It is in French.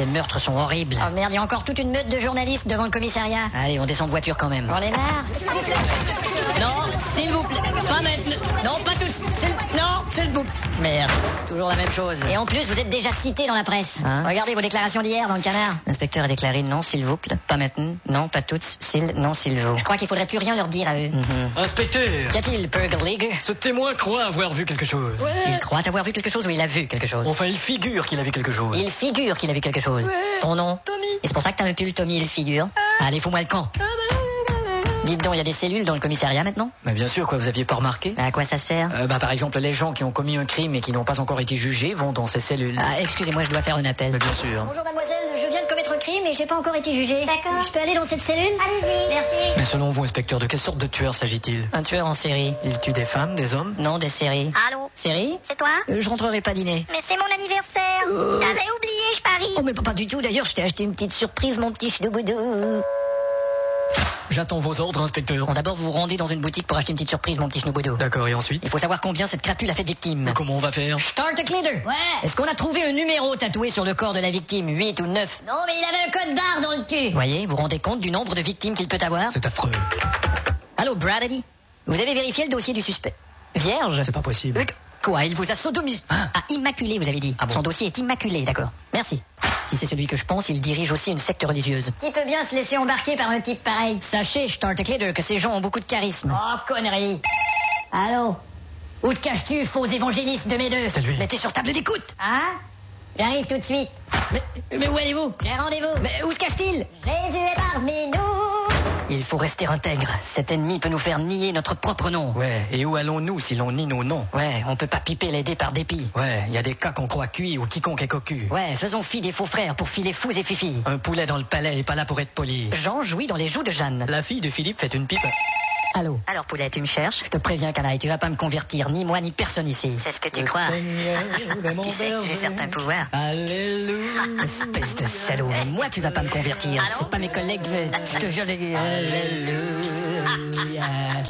ces meurtres sont horribles. Oh merde, il y a encore toute une meute de journalistes devant le commissariat. Allez, on descend de voiture quand même. On est marre. Non, s'il vous plaît. Pas maintenant. Non, pas tous. Non, s'il vous plaît. Merde, toujours la même chose. Et en plus, vous êtes déjà cité dans la presse. Hein? Regardez vos déclarations d'hier dans le Canard. L'inspecteur a déclaré non, s'il vous plaît. Pas maintenant. Non, pas toutes. Non, s'il vous. Je crois qu'il faudrait plus rien leur dire à eux. Inspecteur, Qu'y a-t-il, Purgle? ce témoin croit avoir vu quelque chose. Il croit avoir vu quelque chose ou il a vu quelque chose? Enfin, il figure qu'il a vu quelque chose. Il figure qu'il a vu quelque chose. Ton nom? Tommy. Et c'est pour ça que t'as un pull Tommy, il figure. Allez, fous-moi le camp. Dites donc, il y a des cellules dans le commissariat maintenant? Mais bien sûr, quoi, vous aviez pas remarqué? À quoi ça sert? Par exemple, les gens qui ont commis un crime et qui n'ont pas encore été jugés vont dans ces cellules. Ah, excusez-moi, je dois faire un appel. Mais bien sûr. Bonjour mademoiselle, je viens de commettre un crime et j'ai pas encore été jugé. D'accord. Je peux aller dans cette cellule? Allez-y. Merci. Mais selon vous, inspecteur, de quelle sorte de tueur s'agit-il? Un tueur en série. Il tue des femmes, des hommes? Non, des séries. Allô? Série? C'est toi? Je rentrerai pas dîner. Mais c'est mon anniversaire. T'avais oublié, je parie. Oh, mais pas du tout. D'ailleurs, je t'ai acheté une petite surprise, mon petit chnouboudou. J'attends vos ordres, inspecteur. Bon, d'abord, vous vous rendez dans une boutique pour acheter une petite surprise, mon petit chnouboudou. D'accord, et ensuite? Il faut savoir combien cette crapule a fait de victimes. Mais comment on va faire? Start a cleaner. Ouais. Est-ce qu'on a trouvé un numéro tatoué sur le corps de la victime, 8 ou 9? Non, mais il avait un code barre dans le cul. Voyez, vous vous rendez compte du nombre de victimes qu'il peut avoir? C'est affreux. Allô, Bradley? Vous avez vérifié le dossier du suspect? Vierge? C'est pas possible. Quoi, il vous a sodomisé? Hein? Ah, immaculé, vous avez dit. Ah bon? Son dossier est immaculé, d'accord. Merci. Si c'est celui que je pense, il dirige aussi une secte religieuse. Qui peut bien se laisser embarquer par un type pareil? Sachez, Start a cleaner, que ces gens ont beaucoup de charisme. Oh, connerie. Allô? Où te caches-tu, faux évangéliste de mes deux? C'est lui. Mettez sur table d'écoute. Hein? J'arrive tout de suite. Mais où allez-vous? J'ai rendez-vous. Mais où se cache-t-il? Jésus est parmi nous. Il faut rester intègre. Cet ennemi peut nous faire nier notre propre nom. Ouais, et où allons-nous si l'on nie nos noms? Ouais, on peut pas piper les dés par dépit. Ouais, il y a des cas qu'on croit cuits ou quiconque est cocu. Ouais, faisons fi des faux frères pour filer fous et fifis. Un poulet dans le palais est pas là pour être poli. Jean jouit dans les joues de Jeanne. La fille de Philippe fait une pipe. Allô? Alors, poulet, tu me cherches? Je te préviens, canaille, tu vas pas me convertir, ni moi, ni personne ici. C'est ce que tu crois. Tu sais que j'ai certains pouvoirs. Alléluia. Espèce de salaud. Moi, tu vas pas me convertir. Allô? C'est pas mes collègues. Je te jure. Alléluia.